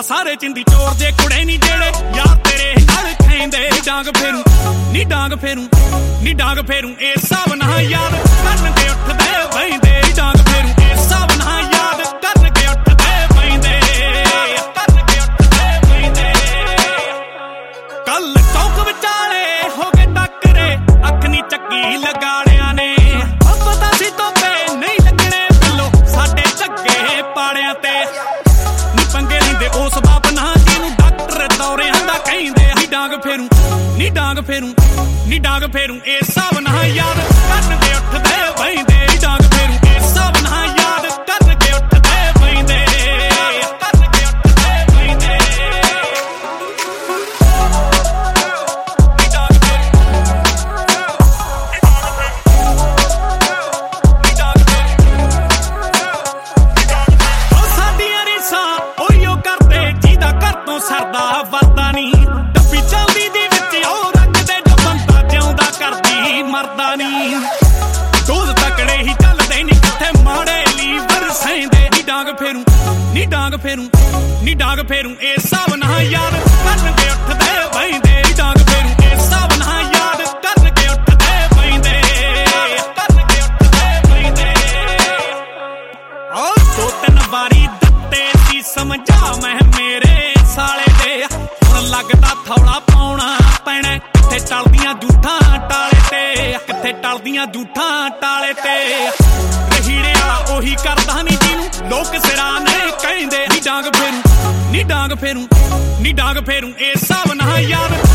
आ सारे चिंदी चोर दे कुड़े नी जेड़े यार तेरे नाल खैंदे डांग फेरू नी डांग फेरू नी डांग फेरू ए सब ना याद करके उठदे बैंदे डांग फेरू ए सब ना याद करके उठदे बैंदे करके उठदे बैंदे कल चौक विचाले हो गए टक्करे अख नी चक्की लगाड़िया ने पता सी तोपे नहीं लगने बिलो साडे झग्गे पाड़िया ते नी पंगे लेंदे उस बाप ना जिनू डॉक्टर दौरियां दा कहिंदे नी डांग फेरू नी डांग फेरू नी डांग फेरू ए सब ना याद करके उठदे बैंदे डांग फेरू ए सब ना याद करके उठदे बैंदे करके उठदे बैंदे नी डांग फेरू नी डांग फेरू ओ साडियां रीसां ओहियो करदे जिहदा घर तो सरदा वरदा नी डब्बी चलदी दी विच ओ रखदे जो बंदा जिउंदा करदी मरदा नी दूध तकड़े ही चलदे नी किथे माड़े लीवर सैंदे नी डांग फेरू नी डांग फेरू नी डांग फेरू ए सब ना याद करके उठदे बैंदे डांग फेरू ए सब ना याद करके उठदे बैंदे करके उठदे बैंदे ओ दो तीन बारी दित्ते सी समझा मैं मेरे साले दे हुण लगदा थौड़ा पाउणा पैणे किथे टलदियां जूठां टाले ते किथे टलदियां जूठां टाले ते रहीड़िया ओही करदा नी जिनू लोक सिरां ने कहिंदे नी डांग फेरू नी डांग फेरू नी डांग फेरू ए सब ना याद